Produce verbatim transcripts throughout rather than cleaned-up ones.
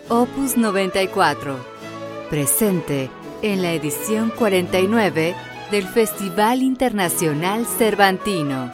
Opus noventa y cuatro, presente en la edición cuarenta y nueve del Festival Internacional Cervantino.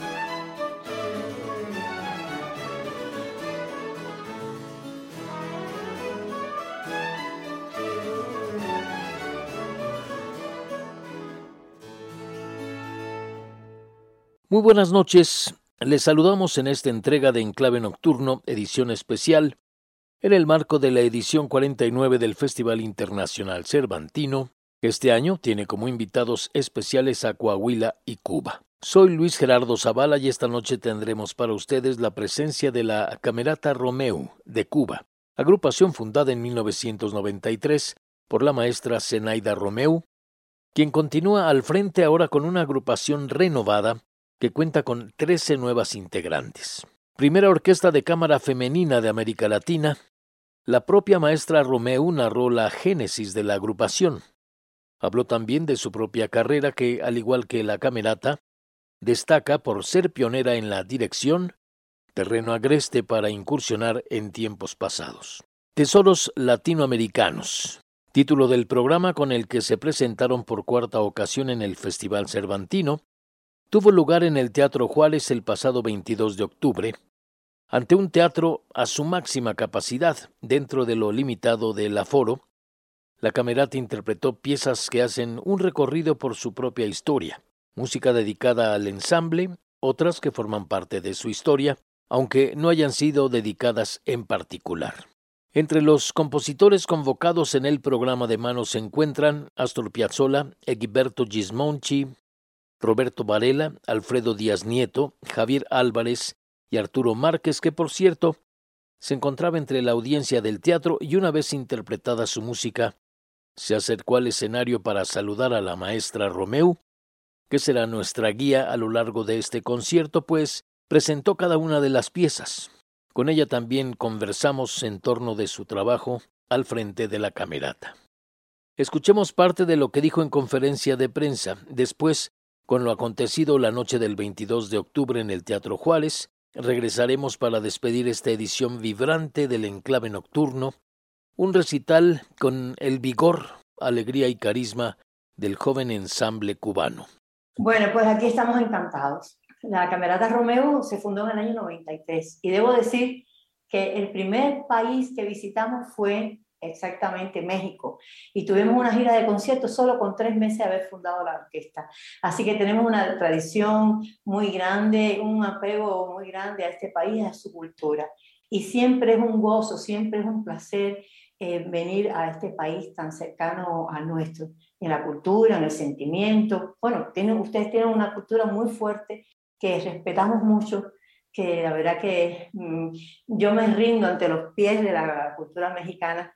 Muy buenas noches, les saludamos en esta entrega de Enclave Nocturno, edición especial, en el marco de la edición cuarenta y nueve del Festival Internacional Cervantino, que este año tiene como invitados especiales a Coahuila y Cuba. Soy Luis Gerardo Zavala y esta noche tendremos para ustedes la presencia de la Camerata Romeu de Cuba, agrupación fundada en mil novecientos noventa y tres por la maestra Zenaida Romeu, quien continúa al frente ahora con una agrupación renovada que cuenta con trece nuevas integrantes. Primera orquesta de cámara femenina de América Latina, la propia maestra Romeu narró la génesis de la agrupación. Habló también de su propia carrera que, al igual que la camerata, destaca por ser pionera en la dirección, terreno agreste para incursionar en tiempos pasados. Tesoros latinoamericanos, título del programa con el que se presentaron por cuarta ocasión en el Festival Cervantino, tuvo lugar en el Teatro Juárez el pasado veintidós de octubre, ante un teatro a su máxima capacidad dentro de lo limitado del aforo. La camerata interpretó piezas que hacen un recorrido por su propia historia, música dedicada al ensamble, otras que forman parte de su historia, aunque no hayan sido dedicadas en particular. Entre los compositores convocados en el programa de mano se encuentran Astor Piazzolla, Egberto Gismonti, Roberto Varela, Alfredo Díaz Nieto, Javier Álvarez y Arturo Márquez, que por cierto se encontraba entre la audiencia del teatro y una vez interpretada su música, se acercó al escenario para saludar a la maestra Romeu, que será nuestra guía a lo largo de este concierto, pues presentó cada una de las piezas. Con ella también conversamos en torno de su trabajo al frente de la camerata. Escuchemos parte de lo que dijo en conferencia de prensa. Después, con lo acontecido la noche del veintidós de octubre en el Teatro Juárez, regresaremos para despedir esta edición vibrante del Enclave Nocturno, un recital con el vigor, alegría y carisma del joven ensamble cubano. Bueno, pues aquí estamos encantados. La Camerata Romeu se fundó en el año noventa y tres y debo decir que el primer país que visitamos fue exactamente México, y tuvimos una gira de conciertos solo con tres meses de haber fundado la orquesta. Así que tenemos una tradición muy grande, un apego muy grande a este país, a su cultura. Y siempre es un gozo, siempre es un placer eh, venir a este país tan cercano a nuestro, en la cultura, en el sentimiento. Bueno, tienen, ustedes tienen una cultura muy fuerte que respetamos mucho, que la verdad que mmm, yo me rindo ante los pies de la cultura mexicana.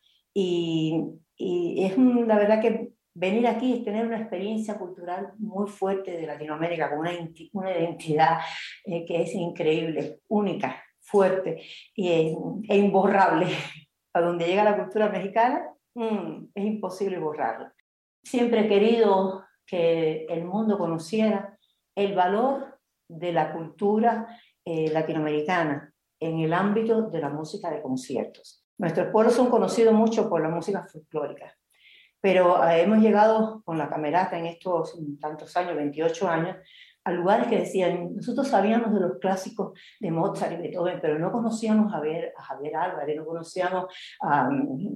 Y, y es la verdad que venir aquí es tener una experiencia cultural muy fuerte de Latinoamérica, con una, una identidad eh, que es increíble, única, fuerte y, eh, e imborrable. A donde llega la cultura mexicana, mmm, es imposible borrarla. Siempre he querido que el mundo conociera el valor de la cultura eh, latinoamericana en el ámbito de la música de conciertos. Nuestros pueblos son conocidos mucho por la música folclórica, pero eh, hemos llegado con la camerata en estos tantos años, veintiocho años, a lugares que decían, nosotros sabíamos de los clásicos de Mozart y Beethoven, pero no conocíamos a Javier, a Javier Álvarez, no conocíamos a,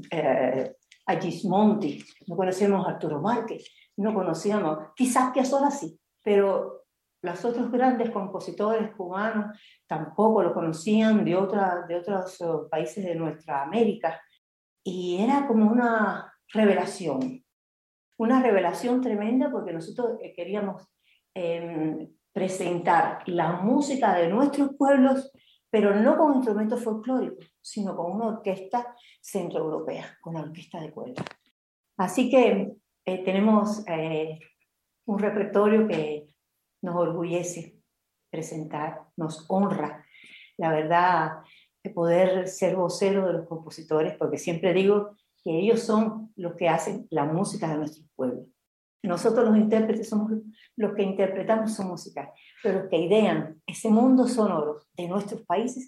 eh, a Gismonti, no conocíamos a Arturo Márquez, no conocíamos, quizás Piazzolla sí, pero los otros grandes compositores cubanos tampoco lo conocían de, otra, de otros uh, países de nuestra América. Y era como una revelación, una revelación tremenda, porque nosotros eh, queríamos eh, presentar la música de nuestros pueblos, pero no con instrumentos folclóricos, sino con una orquesta centroeuropea, con la orquesta de cuerda. Así que eh, tenemos eh, un repertorio que nos orgullece presentar, nos honra, la verdad, de poder ser vocero de los compositores, porque siempre digo que ellos son los que hacen la música de nuestros pueblos. Nosotros los intérpretes somos los que interpretamos su música, pero los que idean ese mundo sonoro de nuestros países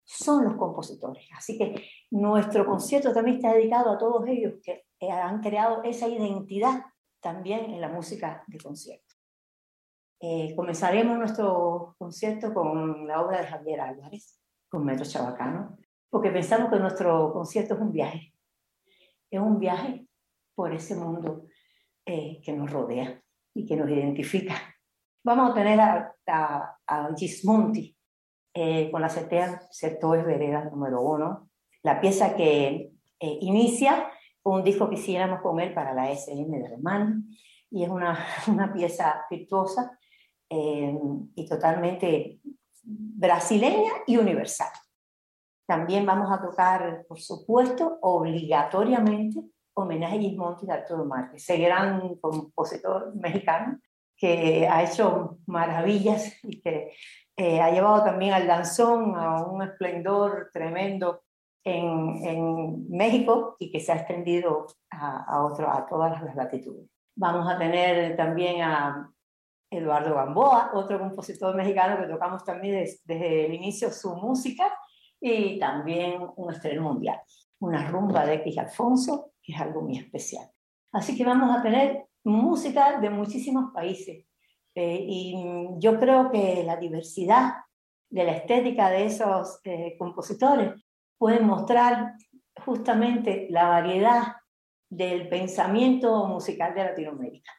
son los compositores. Así que nuestro concierto también está dedicado a todos ellos que han creado esa identidad también en la música de concierto. Eh, comenzaremos nuestro concierto con la obra de Javier Álvarez, con Metro Chabacano, porque pensamos que nuestro concierto es un viaje. Es un viaje por ese mundo eh, que nos rodea y que nos identifica. Vamos a tener a, a, a Gismonti eh, con la Certoes Vereda número uno, la pieza que eh, inicia un disco que hiciéramos con él para la S M de Alemania, y es una, una pieza virtuosa eh, y totalmente brasileña y universal. También vamos a tocar, por supuesto, obligatoriamente, homenaje a Gismonti de Arturo Márquez, ese gran compositor mexicano que ha hecho maravillas y que eh, ha llevado también al danzón a un esplendor tremendo en, en México y que se ha extendido a, a, otro, a todas las latitudes. Vamos a tener también a Eduardo Gamboa, otro compositor mexicano que tocamos también desde, desde el inicio su música, y también un estreno mundial, una rumba de X Alfonso, que es algo muy especial. Así que vamos a tener música de muchísimos países, eh, y yo creo que la diversidad de la estética de esos eh, compositores puede mostrar justamente la variedad del pensamiento musical de Latinoamérica.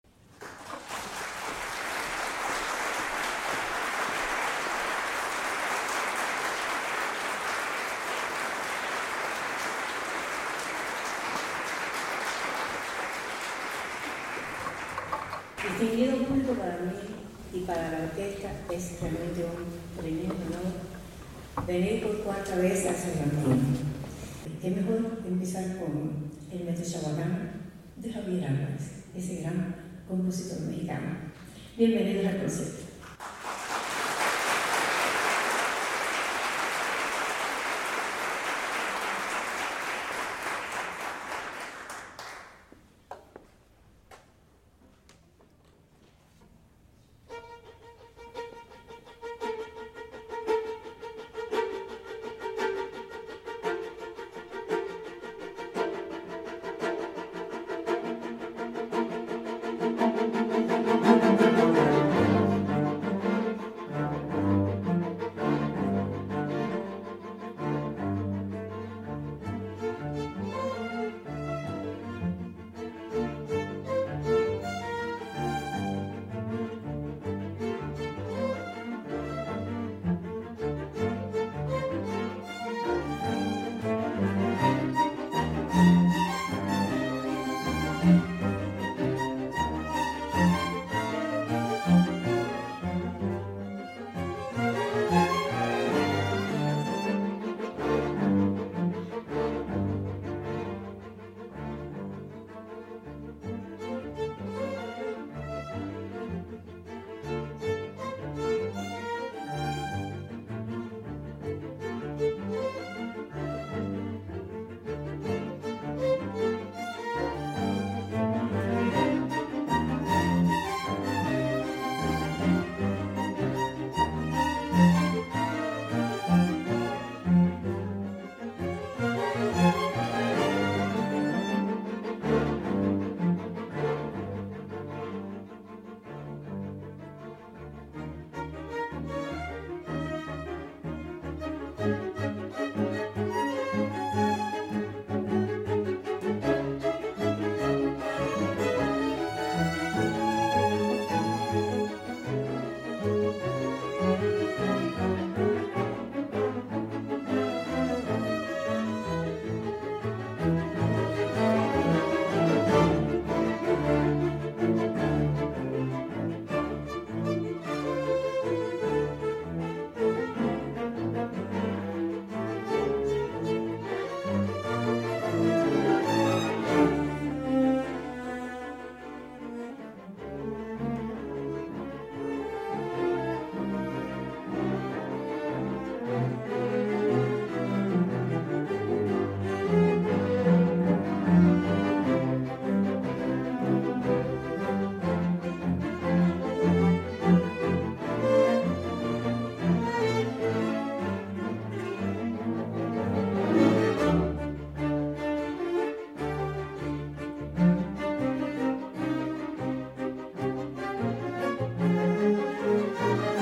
Distinguido público, para mí y para la orquesta es realmente un tremendo honor venir por cuarta vez a Cervantino. Qué mejor que empezar con el Metro Chabacano de Javier Álvarez, ese gran compositor mexicano. Bienvenidos al concierto.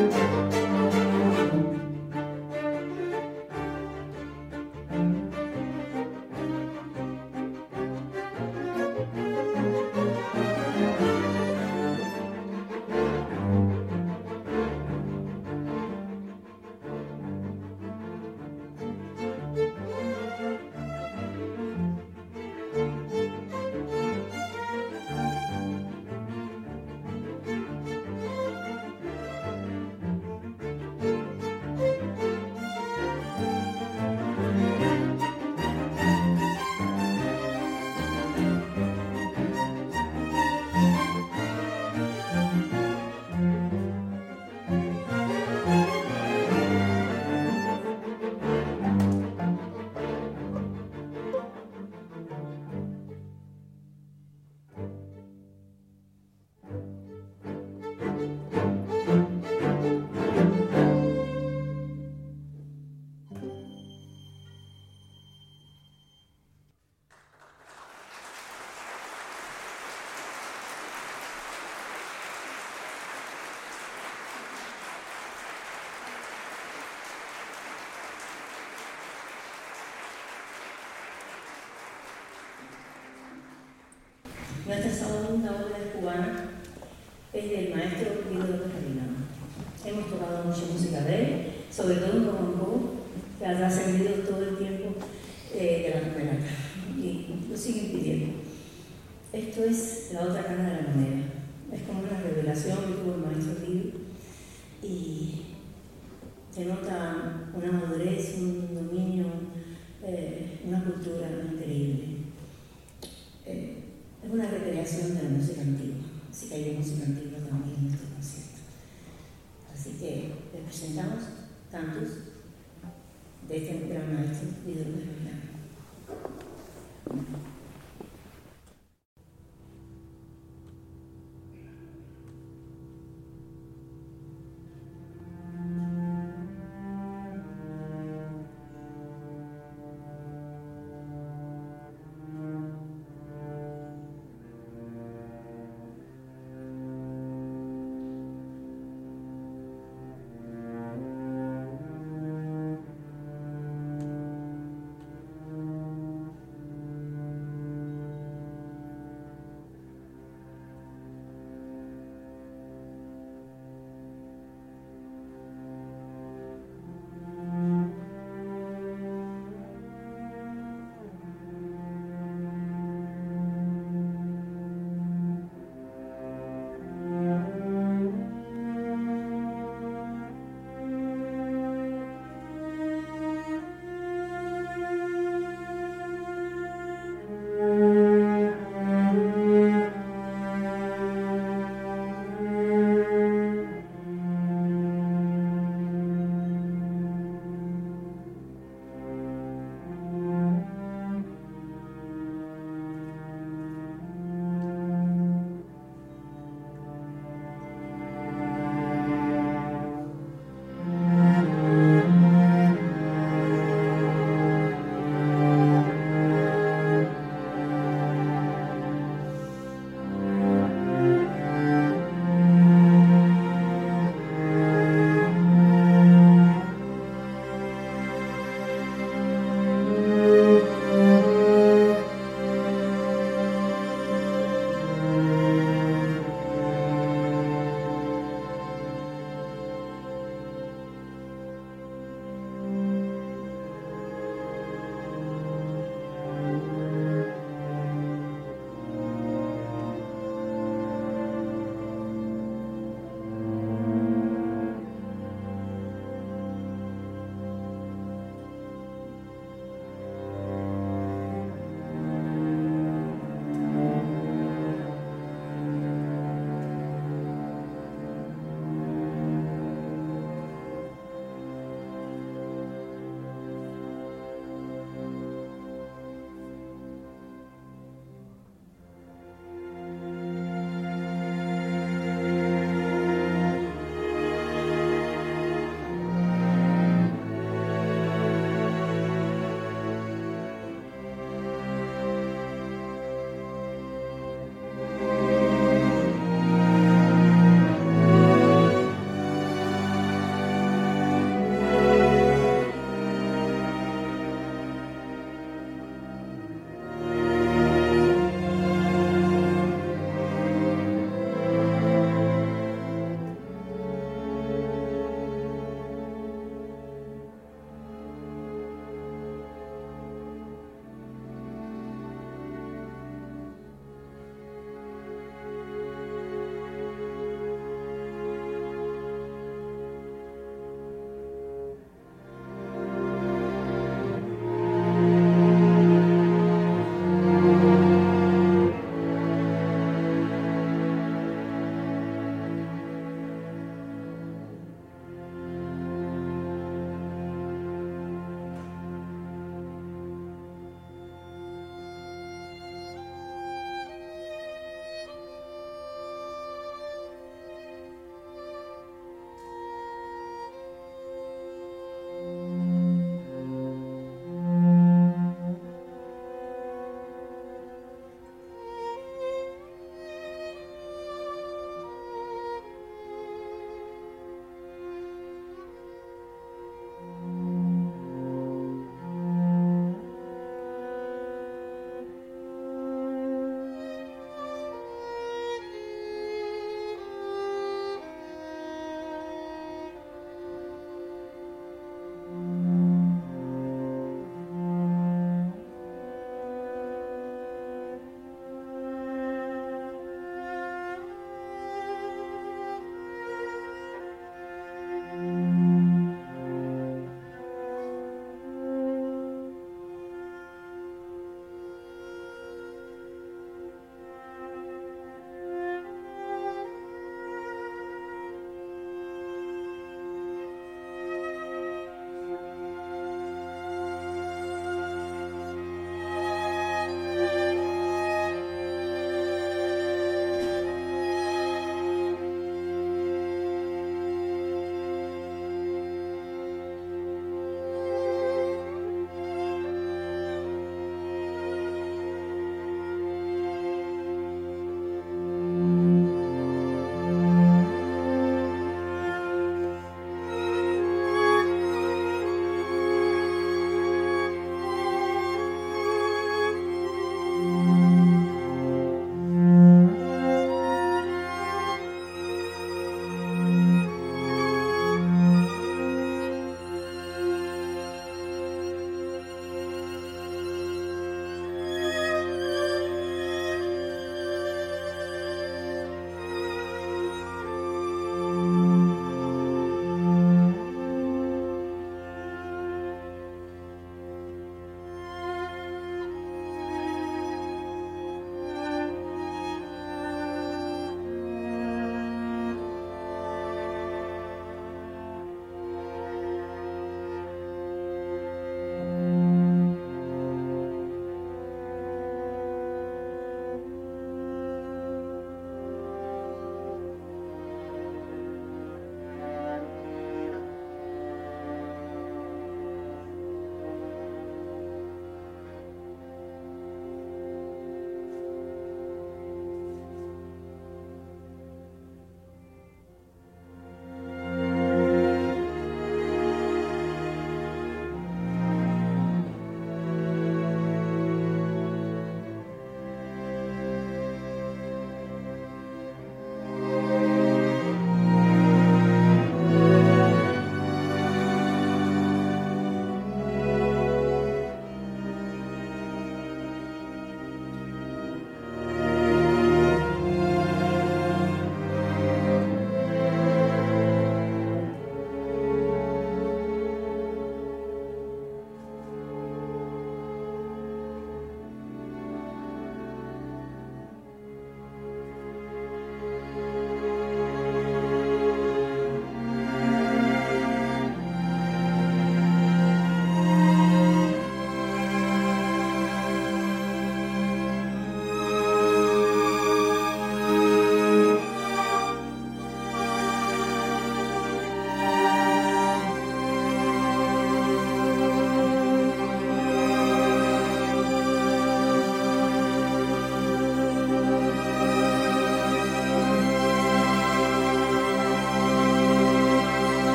Nuestra segunda obra cubana es del maestro Guido López Revinado. Hemos tocado mucha música de él, sobre todo en Comancó, que ha trascendido todo el tiempo eh, de la camerata, y lo siguen pidiendo. Esto es La otra cara de la moneda. Es como una revelación que tuvo el maestro Guido y se nota una madurez, un dominio, eh, una cultura increíble. Eh, Es una recreación de la música antigua, así que hay de música antigua también en este concierto. Así que les presentamos cantos de este gran maestro Guido López Revinado.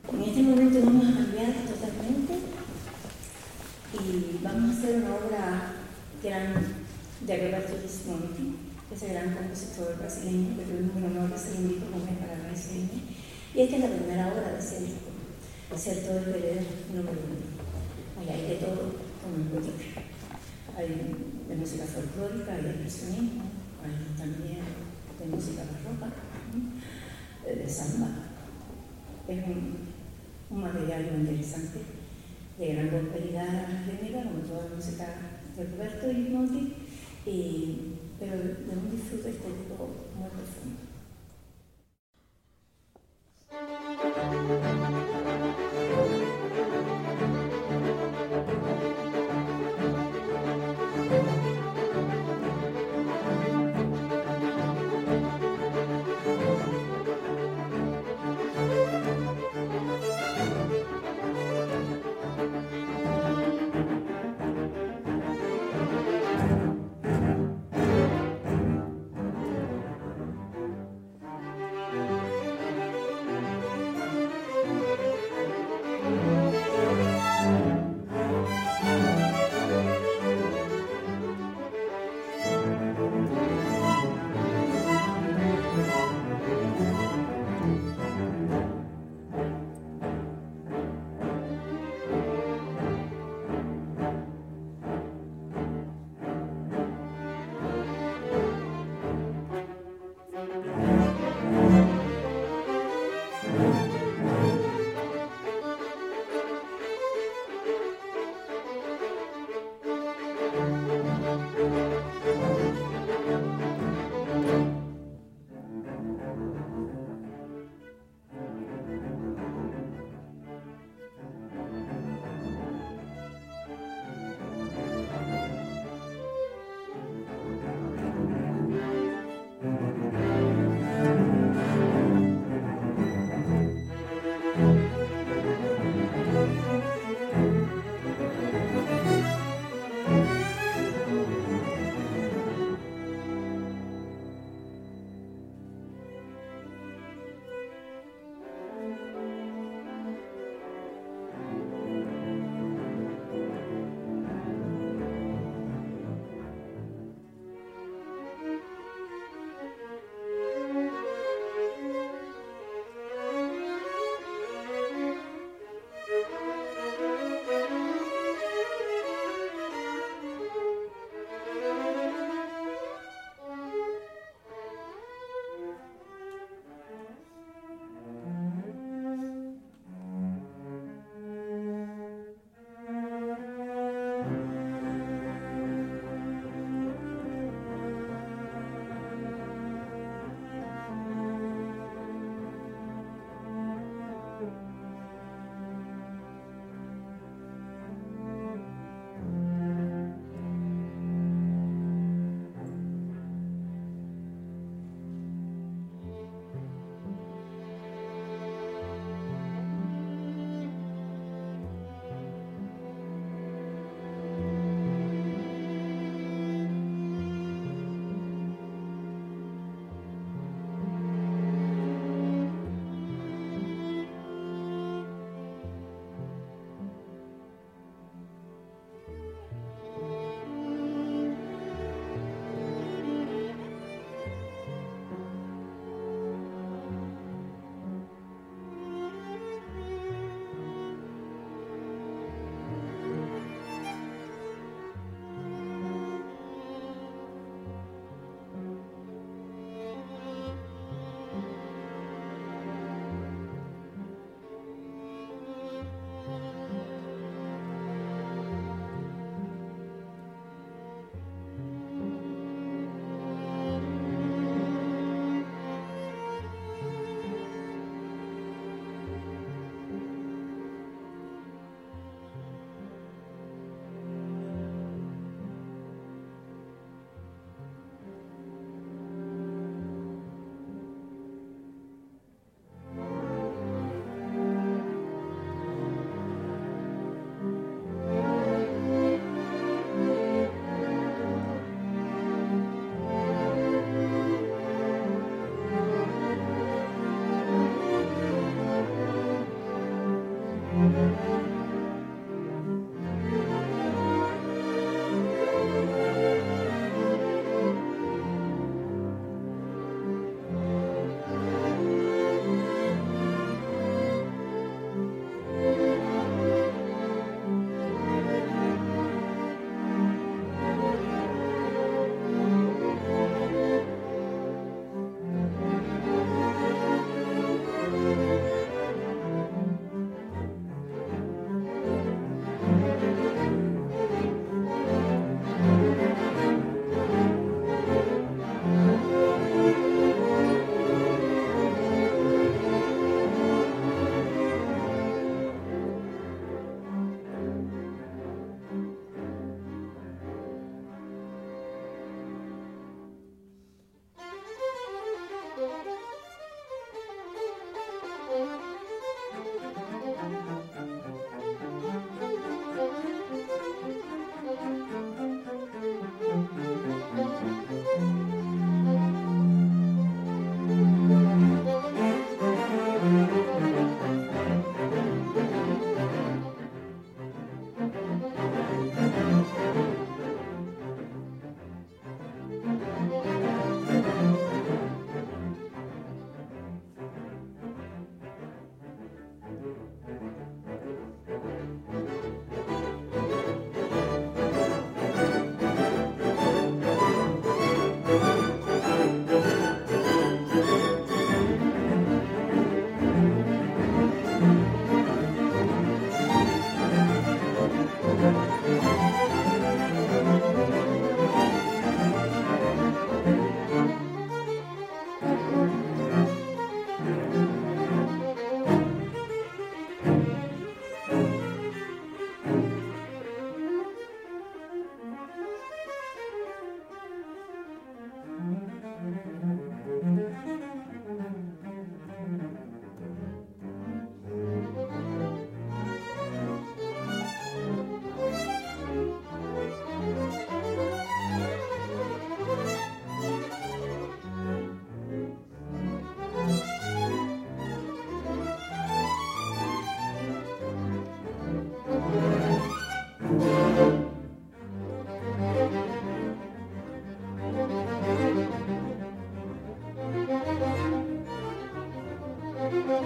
En este momento vamos a cambiar totalmente y vamos a hacer una obra gran de Roberto Visconti, ese gran compositor brasileño que tuvimos el honor de ser invitado con él para la R C N. Y esta es la primera obra de ese disco, Certo del Verer número uno. Ahí hay de todo, como en Boutique. Hay de música folclórica, hay de expresionismo, hay también de música barroca, de samba. Es un, un material muy interesante, de gran prosperidad rítmica, como toda la música de Roberto Visconti, y, pero de un disfrute estético muy profundo.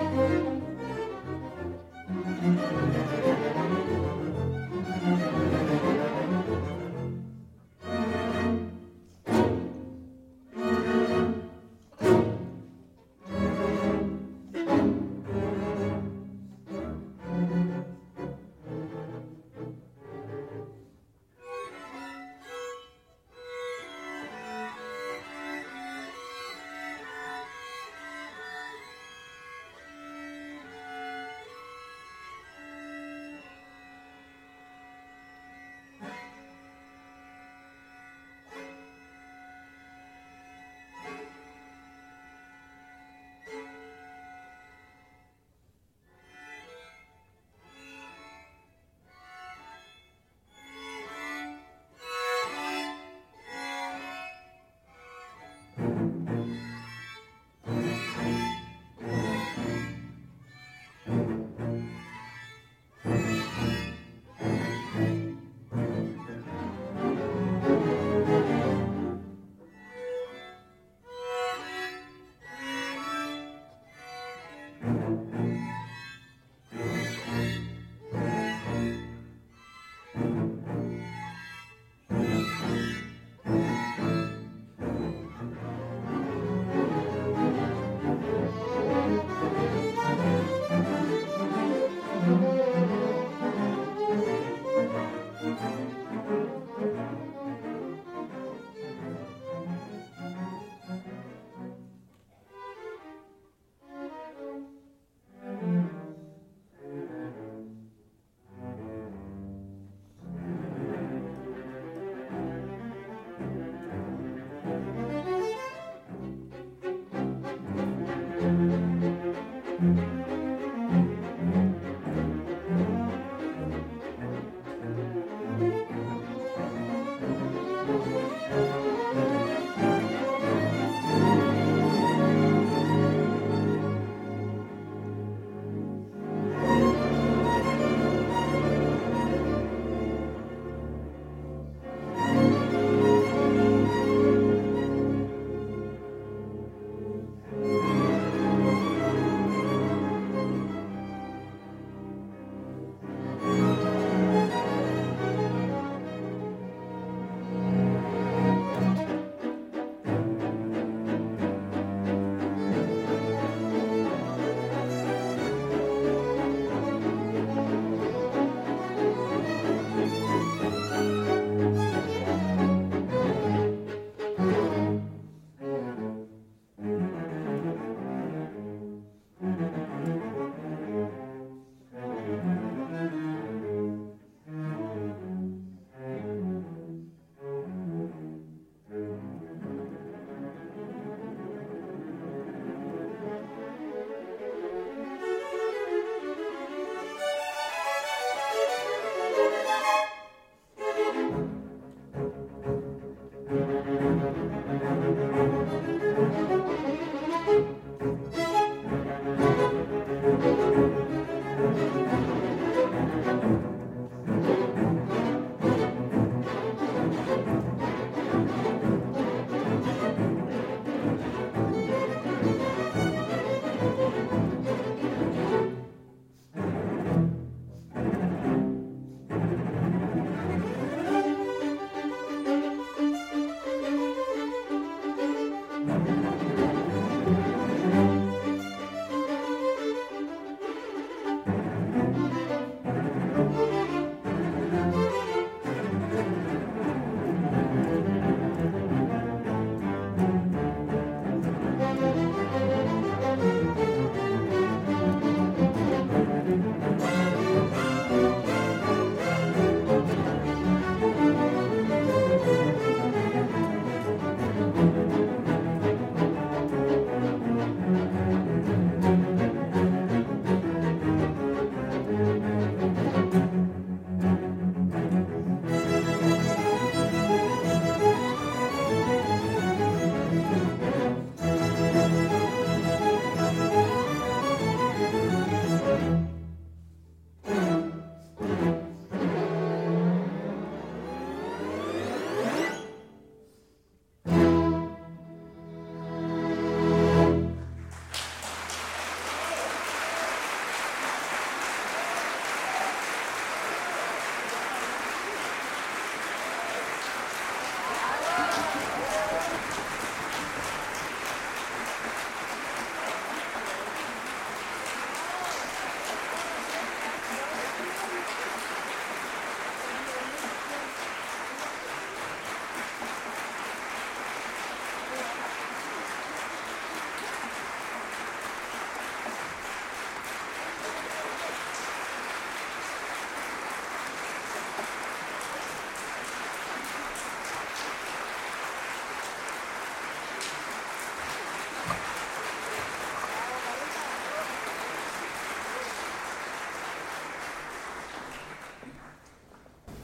Thank you.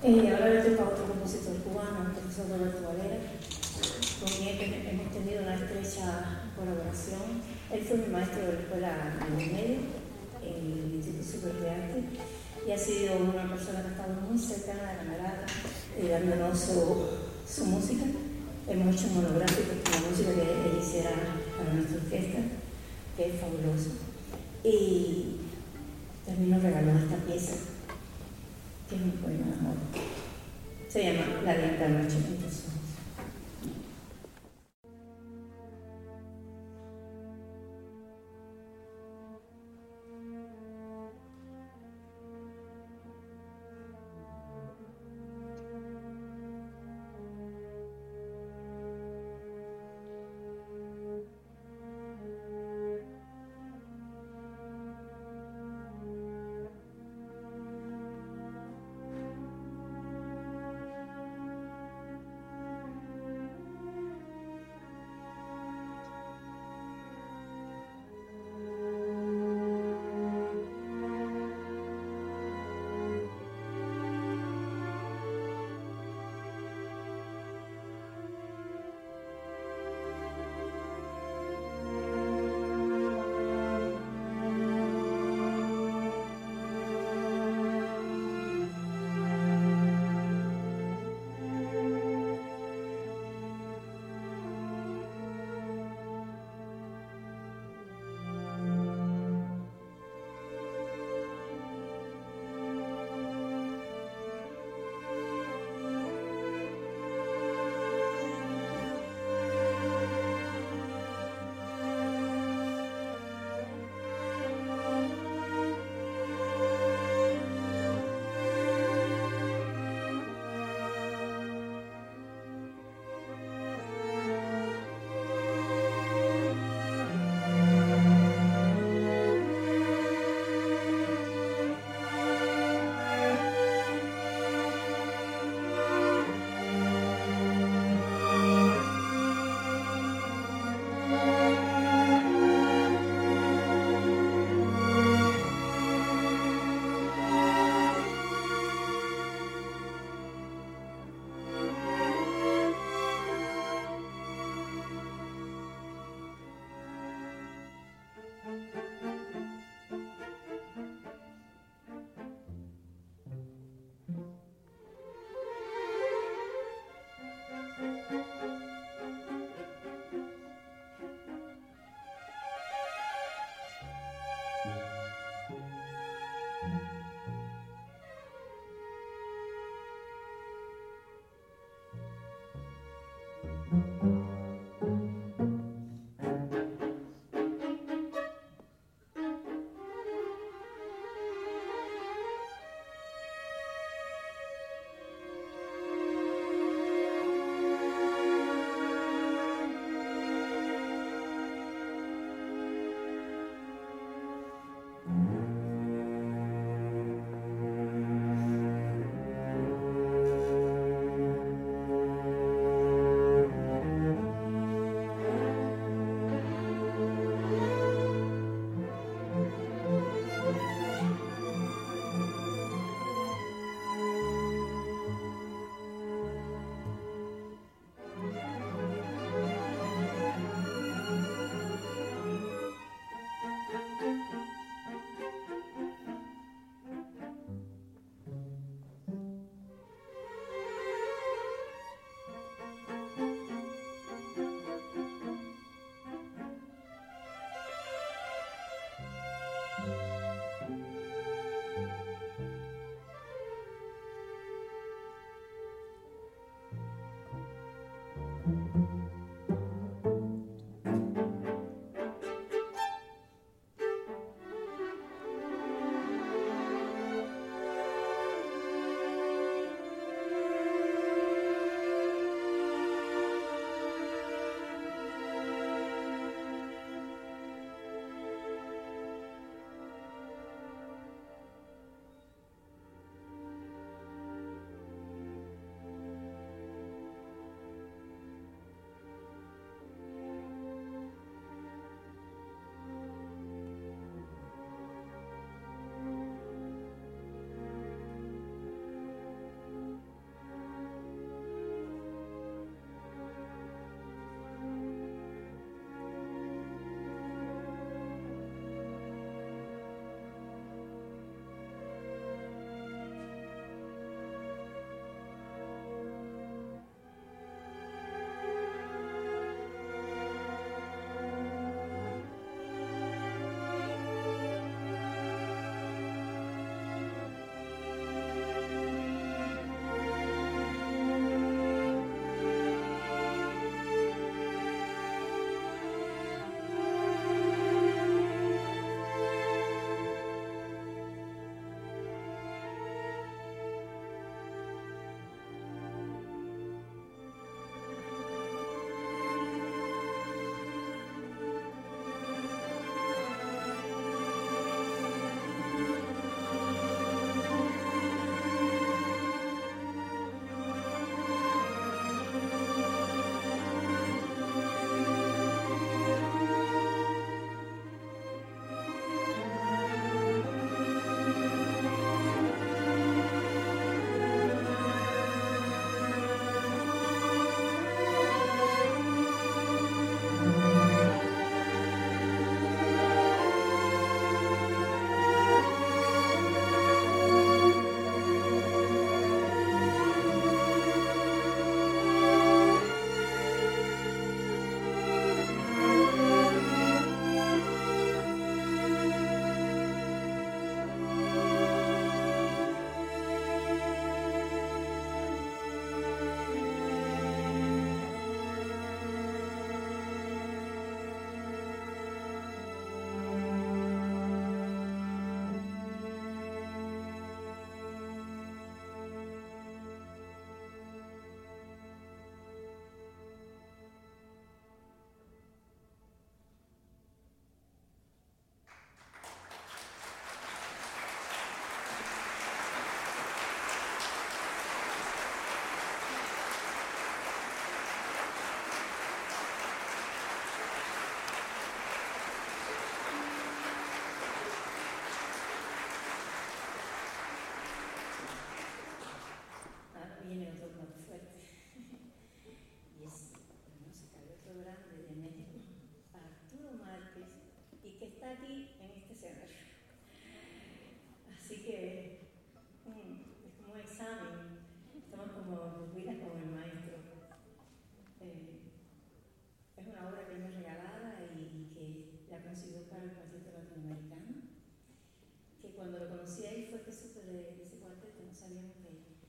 Eh, ahora le toca a otro compositor cubano, el profesor Roberto Valera, con quien hemos tenido una estrecha colaboración. Él fue mi maestro de la escuela de medio en el Instituto Superior de Arte y ha sido una persona que ha estado muy cercana de la camarada, eh, dándonos su, su música. Hemos hecho un monográfico con la música que él hiciera para nuestra orquesta, que es fabuloso. Y también nos regaló esta pieza, que es un poema de amor. Se llama La Lenta Noche en tus ojos.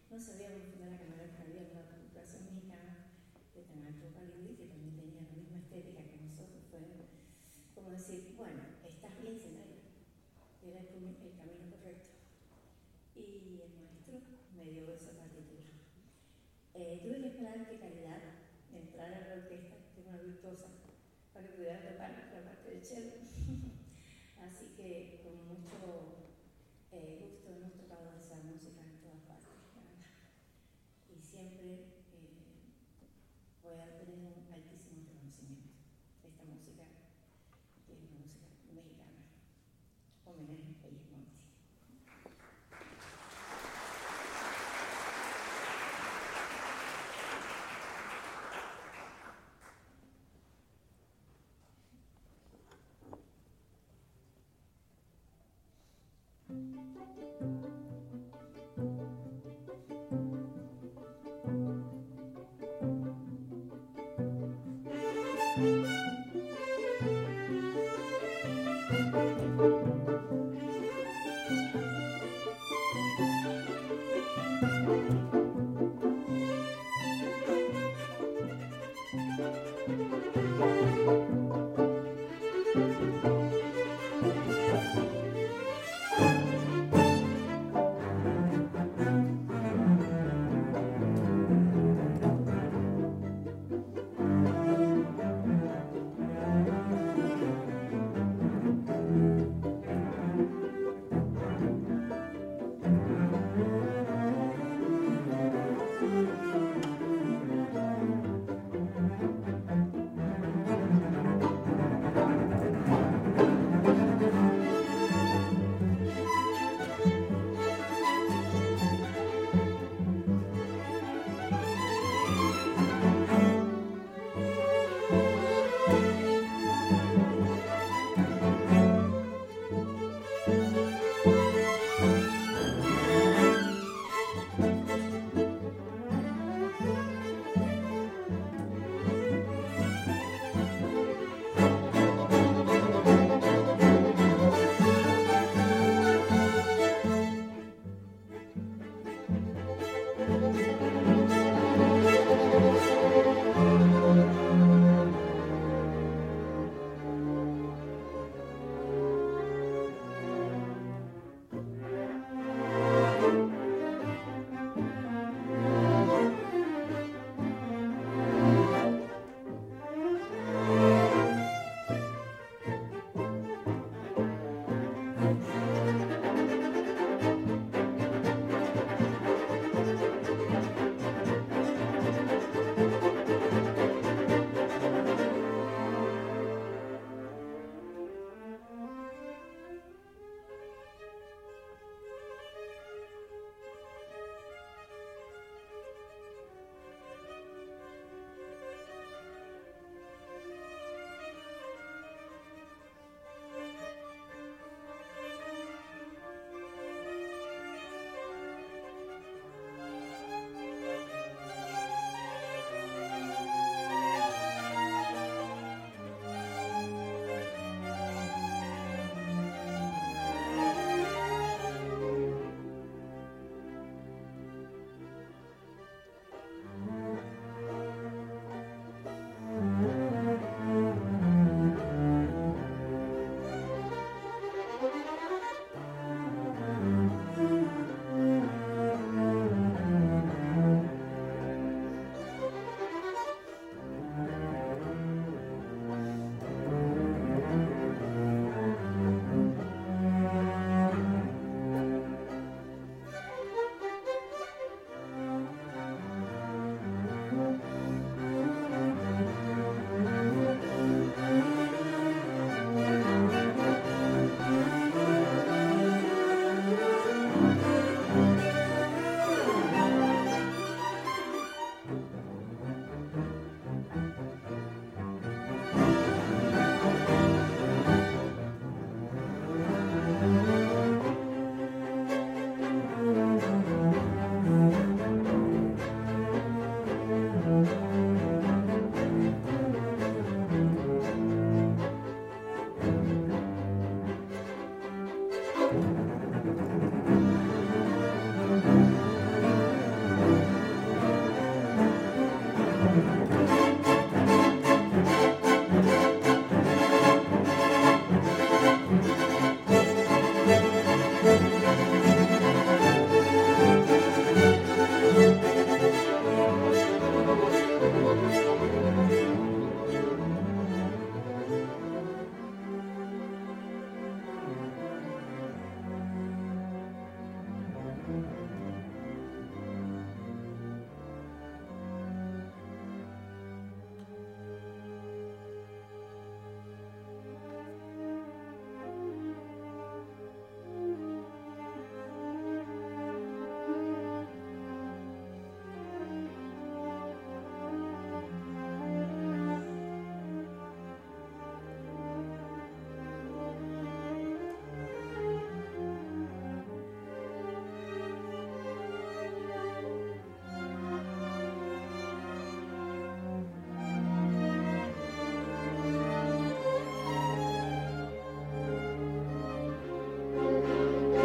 no sabía cómo fundar la camerata, había una computación mexicana de tan alto calibre que también tenía la misma estética que nosotros. Fue como decir, bueno, estás bien, Zenaida, era el, el camino correcto. Y el maestro me dio esa partitura. Eh, tuve que esperar que Caridad entrara a la orquesta, que es una virtuosa, para que pudiera tocar la parte del cello. Así que con mucho eh, gusto hemos tocado esa música en todas partes. Y siempre eh, voy a tener un altísimo reconocimiento de esta música, que es una música mexicana. Homenaje a Gismonti.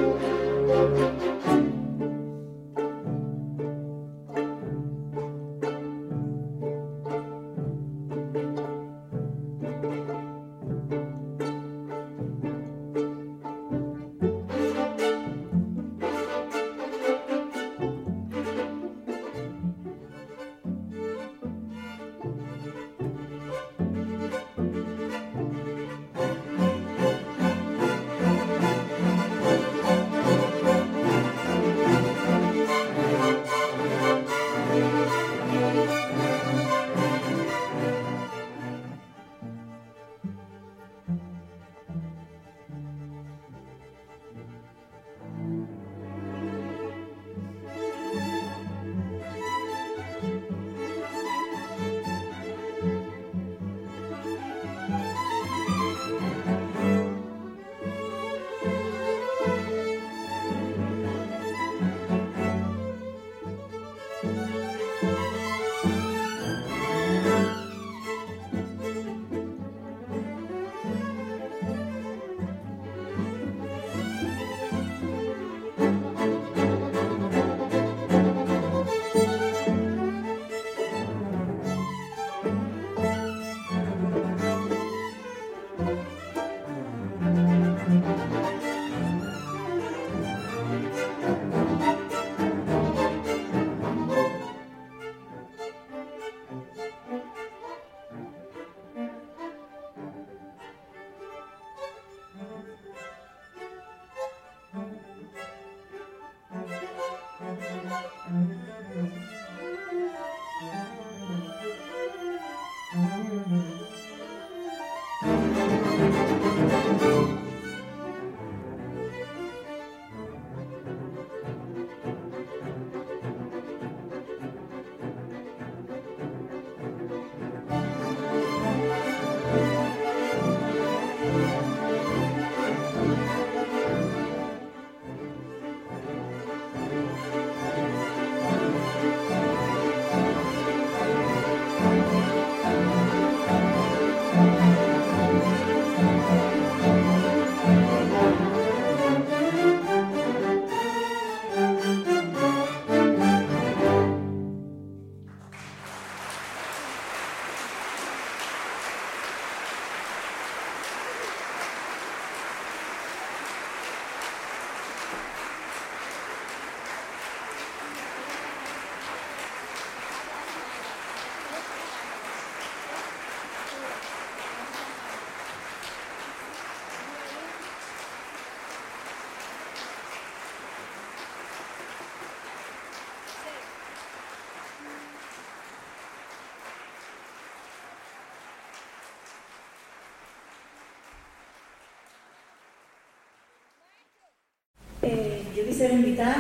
Eh, yo quisiera invitar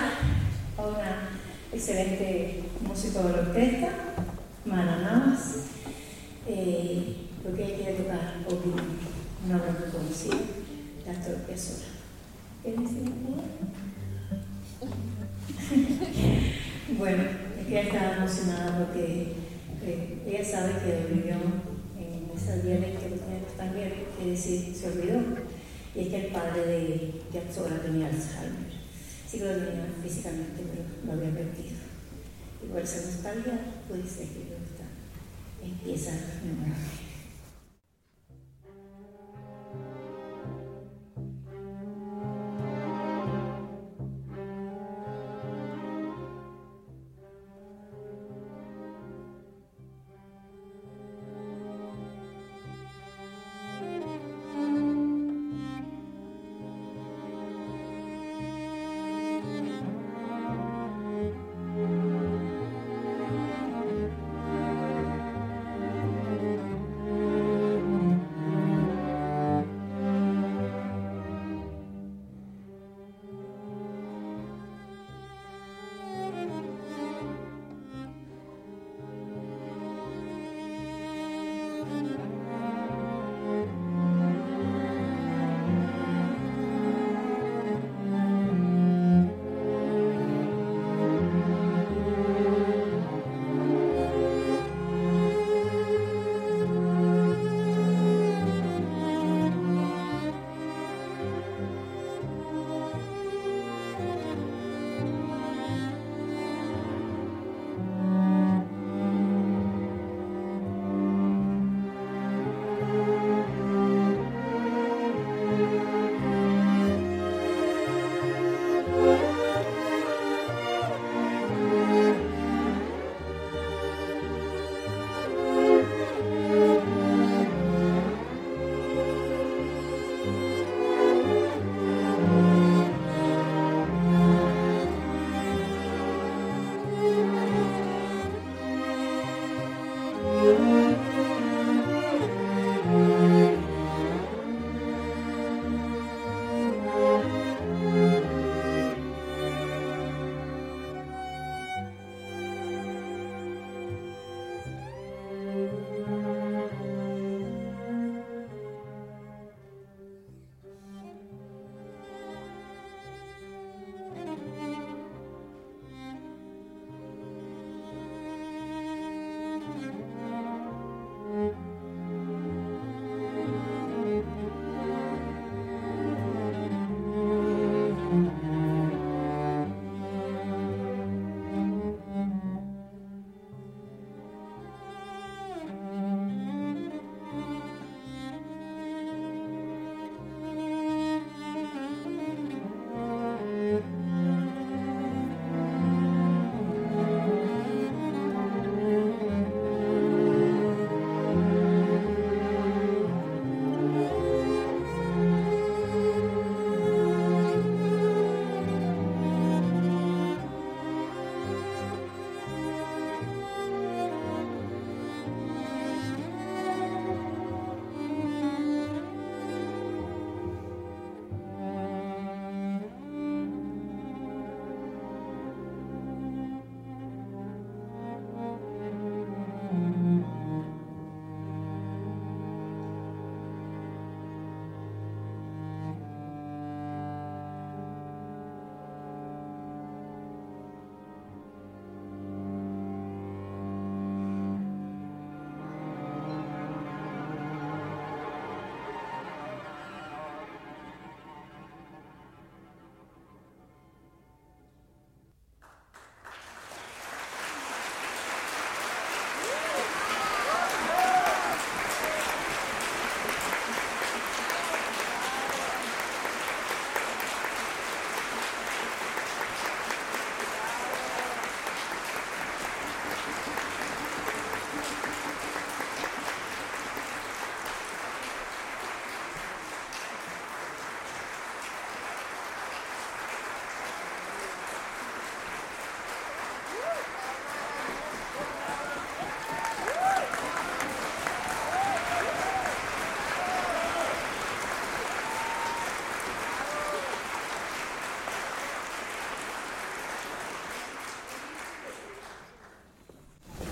a una excelente músico de la orquesta, Mana Navas, eh, porque ella quiere tocar Opinión, una obra muy conocida de Astor Piazzolla. ¿Quieres decir algo? Bueno, es que ella está emocionada porque eh, ella sabe que vivió en esa dialecto que tiene los tangueros, quiere decir, se olvidó. Y es que el padre de Piazzolla tenía Alzheimer. Sí que lo tenía físicamente, pero lo había perdido. Y por esa nostalgia puede ser que yo está, empieza a memoria.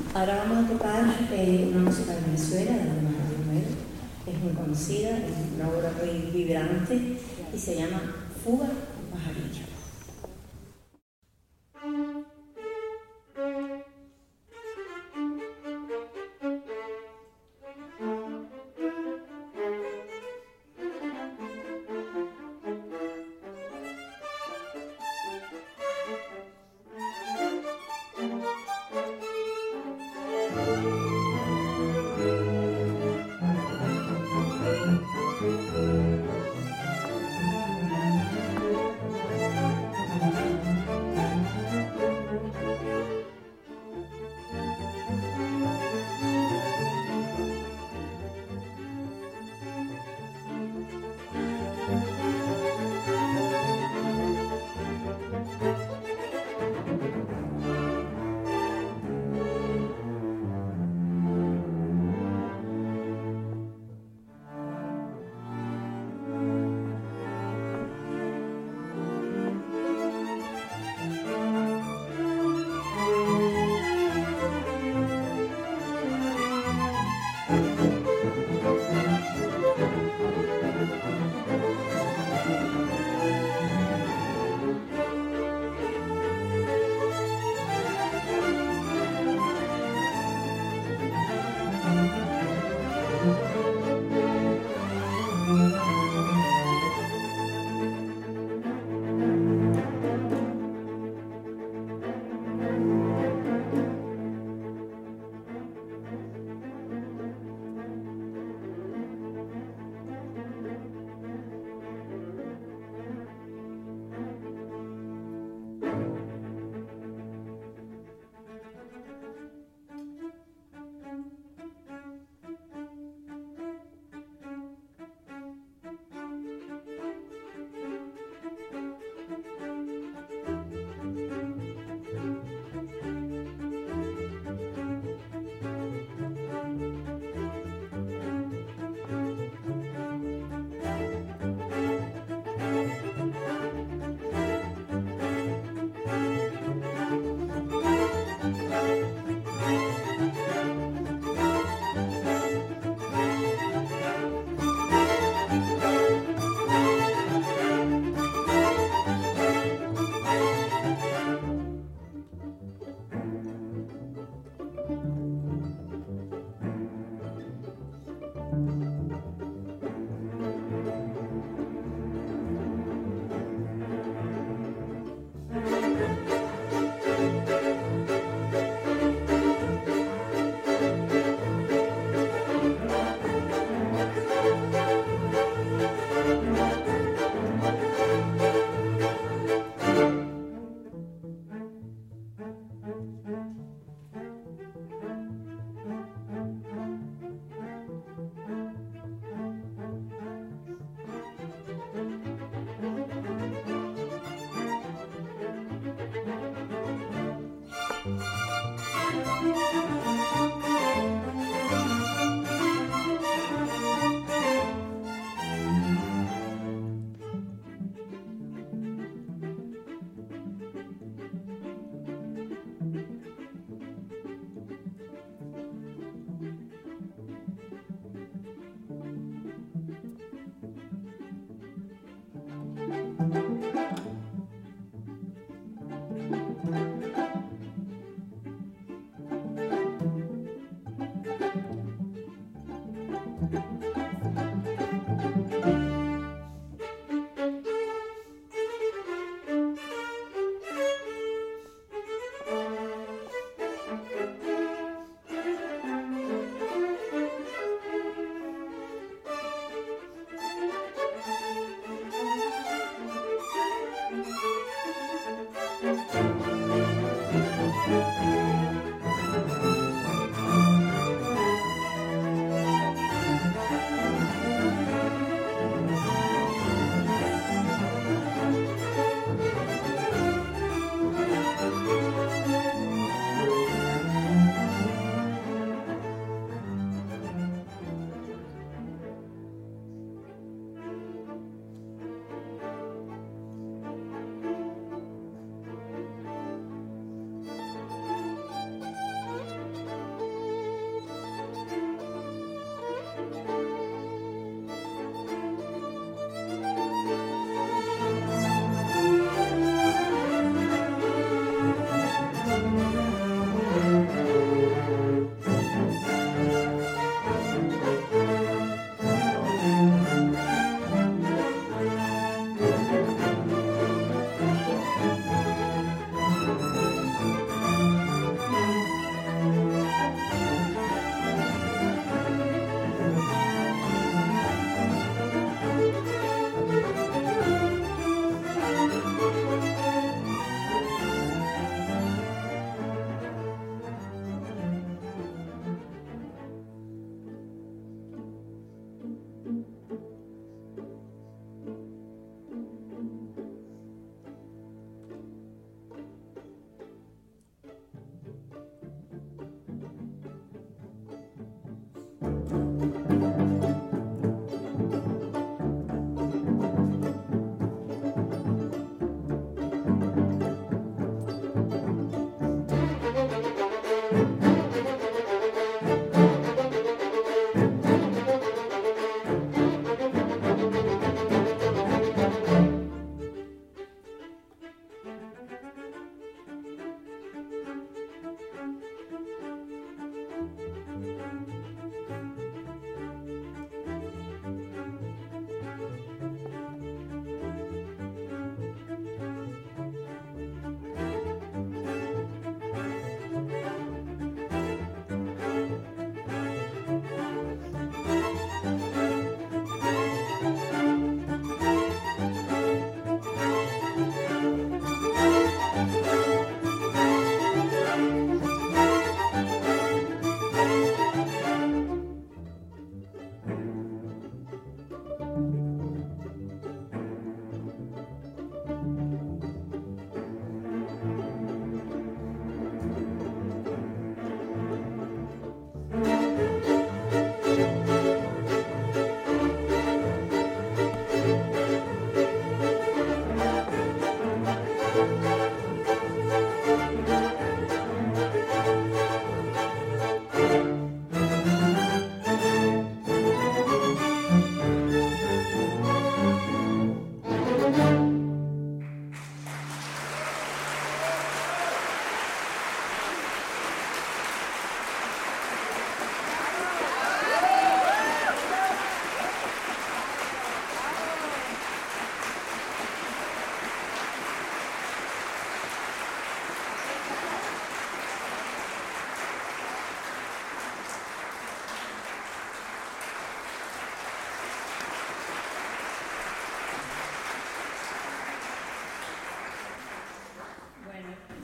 Ahora vamos a tocar eh, una música de Venezuela, de la hermana Romero. Es muy conocida, es una obra muy vibrante y se llama Fuga con pajarillo.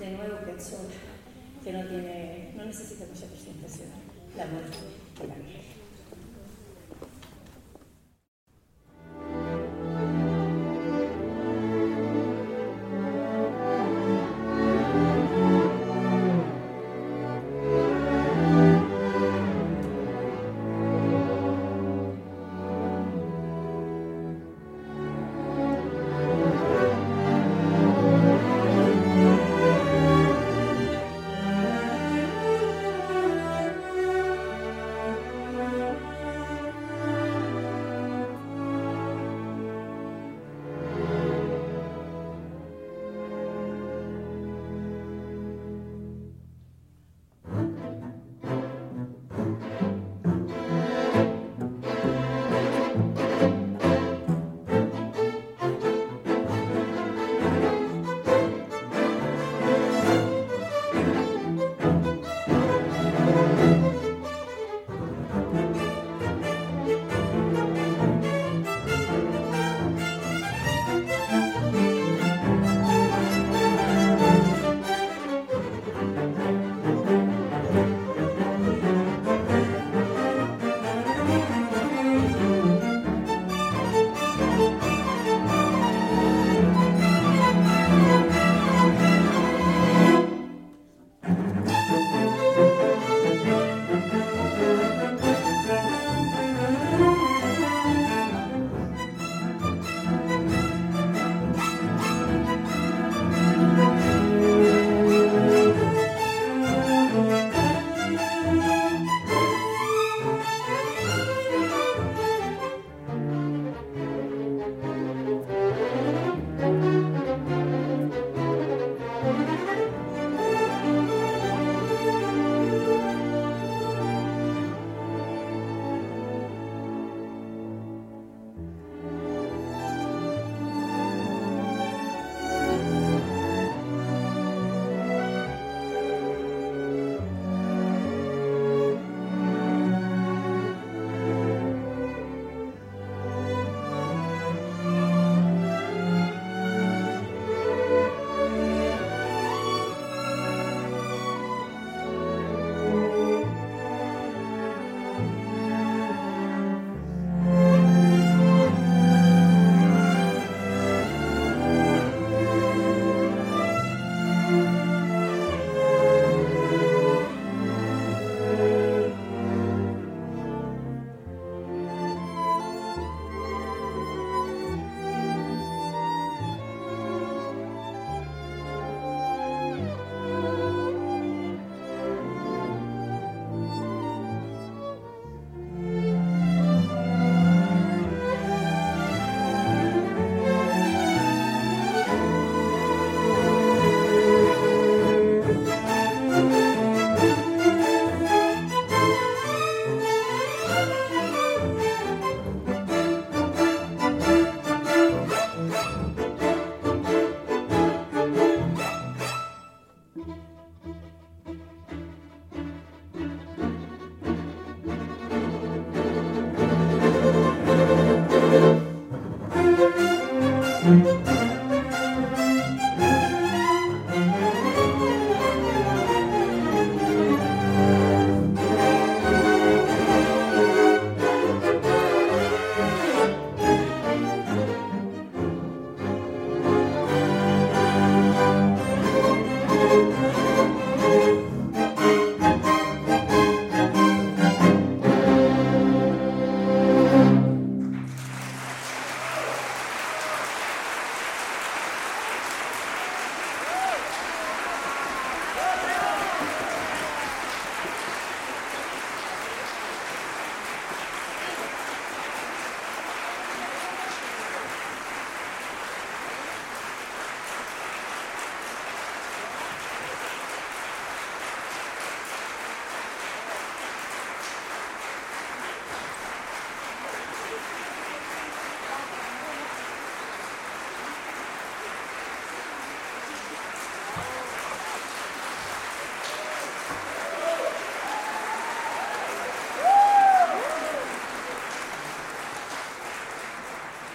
de nuevo Quetzal, que no, tiene, no necesita mucha presentación, la muerte de la Virgen.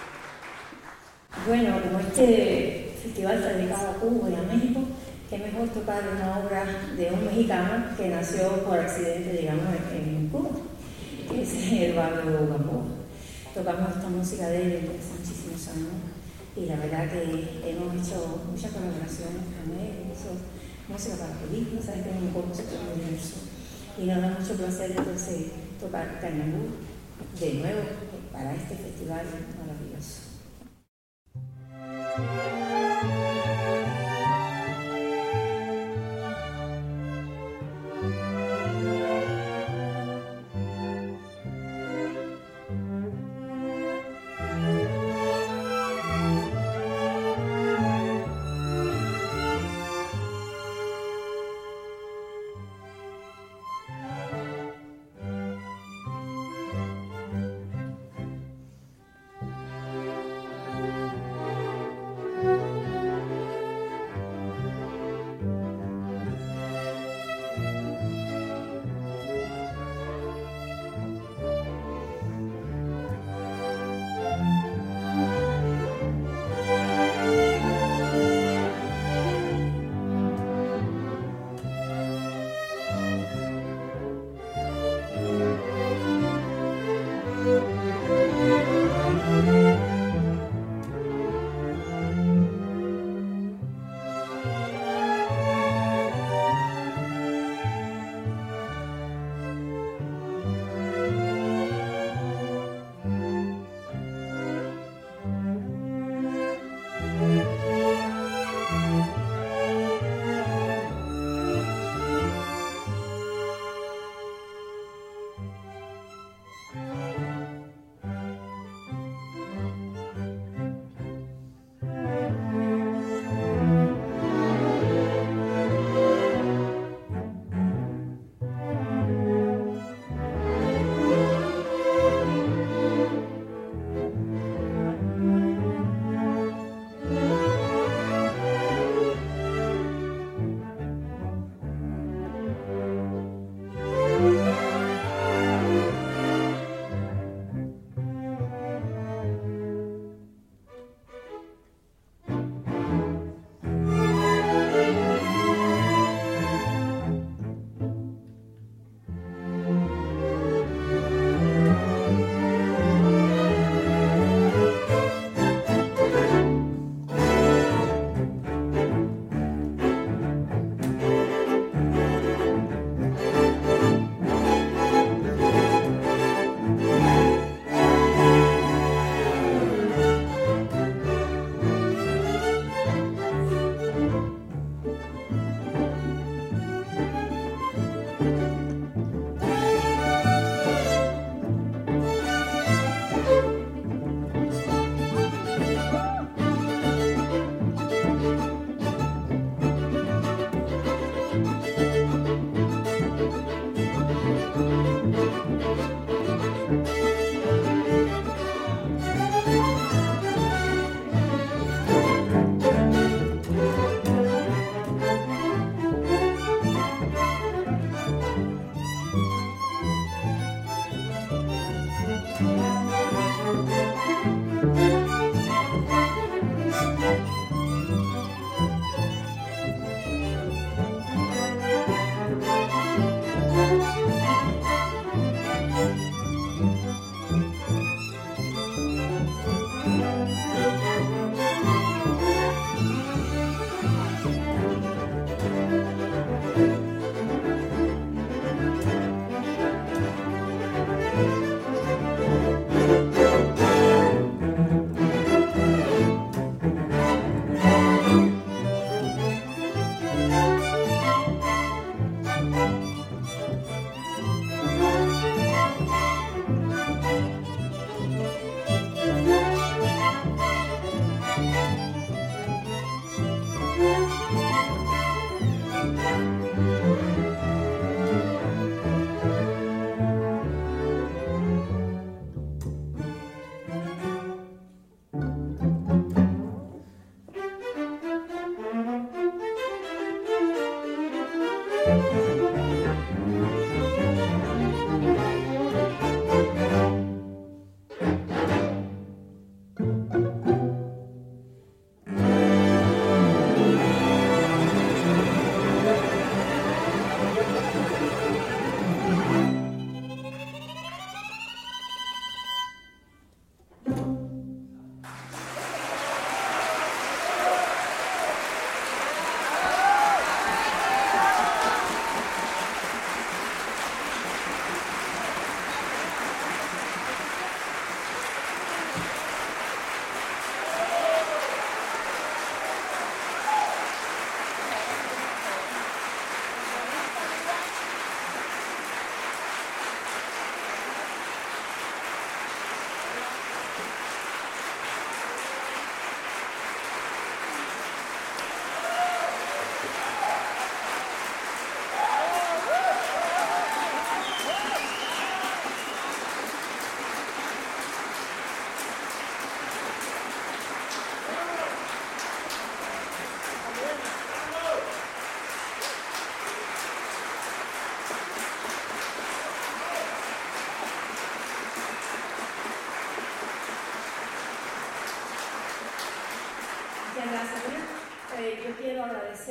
Bueno, como este festival está dedicado a Cuba y a México, qué mejor queremos tocar una obra de un mexicano que nació por accidente, digamos, en, en Cuba, que es el barrio Gamboa. Tocamos esta música de él desde hace muchísimos años y la verdad que hemos hecho muchas colaboraciones con él, hizo música para películas, sabes que es un poco super universo. Y nos da mucho placer entonces tocar Cañangú de nuevo para este festival maravilloso.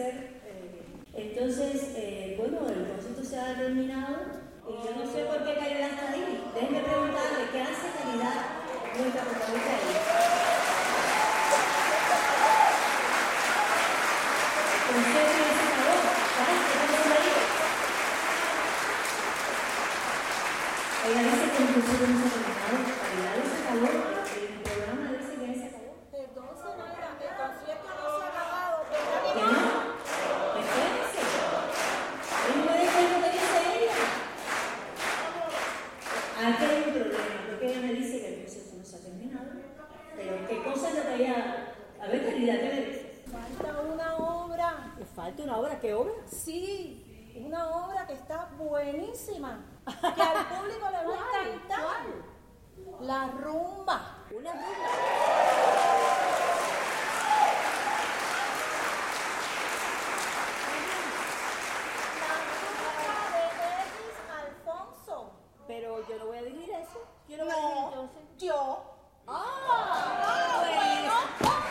hacer. Eh, entonces, eh, bueno, el concierto se ha terminado y yo no sé por qué Caridad está ahí. Déjenme preguntarle qué hace Caridad, nuestra protagonista ahí. El concierto ya se acabó, ¿sabes? ¿Qué está haciendo ahí? Ella dice que el concierto no se ha terminado, Caridad ya se acabó, el programa dice que ya se acabó. Entonces, Mayra, el concierto no se ha acabado. ¿Que no? Espérense. Yo no me doy cuenta de que dice ella. Aquí hay un problema, porque ella me dice que el concierto no se ha terminado. Pero ¿qué cosa es lo que ella... A ver, Caridad, ¿qué me dices? Falta una obra. ¿Me falta una obra? ¿Qué obra? Sí, una obra que está buenísima. Que al público le va a encantar. ¿Cuál? La rumba. Una rumba. Pero yo no voy a dirigir eso. Yo no voy a dirigir entonces. Yo. ¡Ah! Bueno, vamos.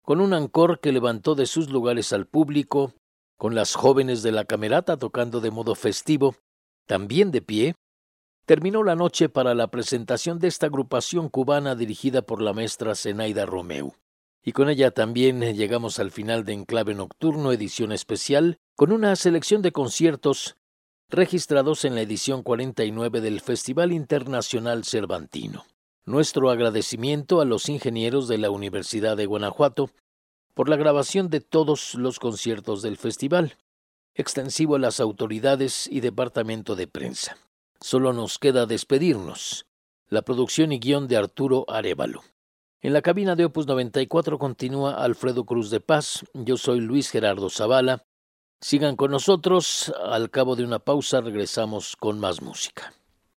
con un ancor que levantó de sus lugares al público, con las jóvenes de la camerata tocando de modo festivo, también de pie, terminó la noche para la presentación de esta agrupación cubana dirigida por la maestra Zenaida Romeu. Y con ella también llegamos al final de Enclave Nocturno, edición especial, con una selección de conciertos registrados en la edición cuarenta y nueve del Festival Internacional Cervantino. Nuestro agradecimiento a los ingenieros de la Universidad de Guanajuato por la grabación de todos los conciertos del festival, extensivo a las autoridades y departamento de prensa. Solo nos queda despedirnos. La producción y guión de Arturo Arévalo. En la cabina de Opus noventa y cuatro continúa Alfredo Cruz de Paz. Yo soy Luis Gerardo Zavala. Sigan con nosotros. Al cabo de una pausa regresamos con más música.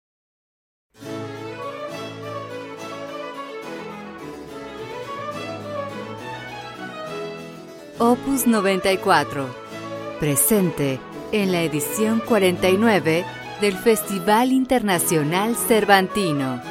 Opus noventa y cuatro, presente en la edición cuarenta y nueve del Festival Internacional Cervantino.